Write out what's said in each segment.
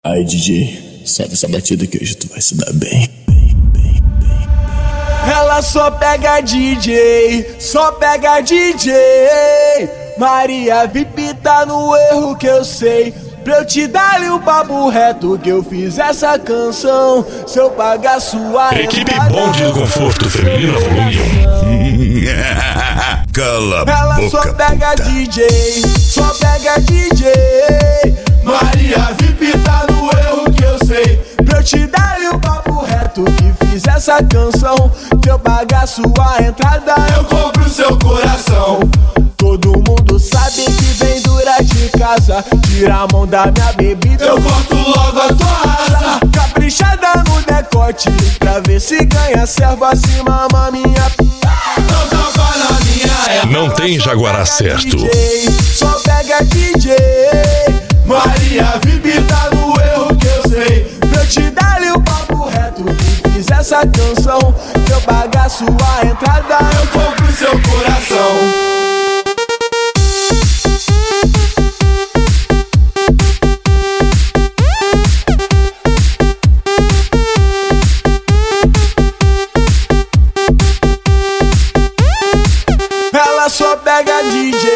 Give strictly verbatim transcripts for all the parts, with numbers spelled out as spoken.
Aí D J, sobe essa batida que hoje tu vai se dar bem. Ela só pega D J, só pega D J. Maria V I P tá no erro que eu sei. Pra eu te dar-lhe o papo reto que eu fiz essa canção. Se eu pagar sua Equipe Bonde do Conforto Feminino Volume um. Cala a Ela boca, só pega puta. D J, só pega D J. Maria V I P tá no erro que eu sei. Pra eu te dar-lhe o papo reto que fiz essa canção. Se eu pagar sua entrada, eu compro seu coração. Todo mundo sabe que vem dura de casa. Tira a mão da minha bebida, eu corto logo a tua asa. Caprichada no decote, pra ver se ganha servo assim, mama minha. Não tapa na minha época. Não tem Jaguará certo. D J, só pega D J. Maria V I P tá no erro que eu sei. Pra eu te dar-lhe o papo reto que fiz essa canção. Se eu pagar sua entrada, eu compro seu coração. Ela só pega D J.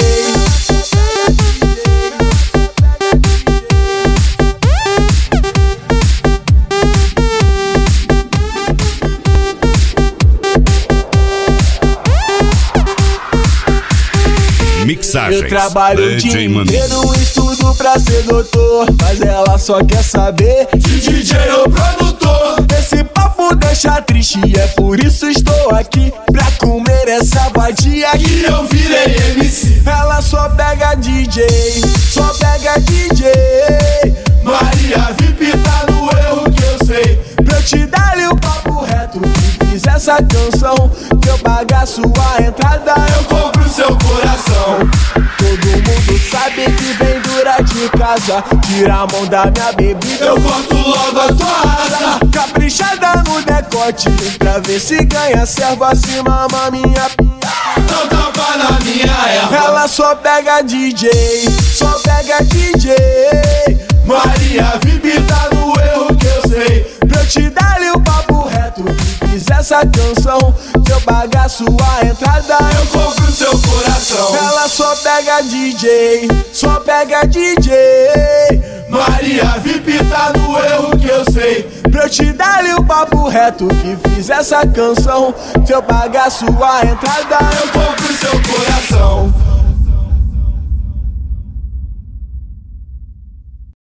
Mixagens. Eu trabalho o dia D J Mano. inteiro, estudo pra ser doutor, mas ela só quer saber de D J ou produtor. Esse papo deixa triste, é por isso estou aqui, pra comer essa vadia que eu virei M C. Ela só pega D J, só pega D J. Maria V I P tá no erro que eu sei. Pra eu te dar-lhe o papo reto que fiz essa canção. Se eu pagar sua entrada, eu compro seu coração. Todo mundo sabe que vem dura de casa. Tira a mão da minha bebida, eu corto logo a tua asa. Caprichada no decote, pra ver se ganha servo assim, mama minha. Não tapa na minha erva. Ela só pega D J, só pega D J. Maria V I P tá no erro que eu sei. Pra eu te dar-lhe o papo reto que fiz essa canção. Se eu pagar sua entrada, eu compro seu coração. Ela só pega D J, só pega D J. Maria V I P tá no erro que eu sei. Pra eu te dar-lhe o papo reto que fiz essa canção. Se eu pagar sua entrada, eu compro seu coração.